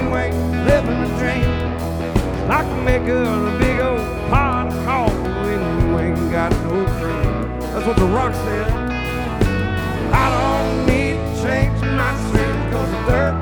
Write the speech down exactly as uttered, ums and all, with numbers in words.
you ain't living a dream. Like making a big old pot of coffee when you ain't got no cream. That's what the rock said. I don't need to change my street, cause the dirt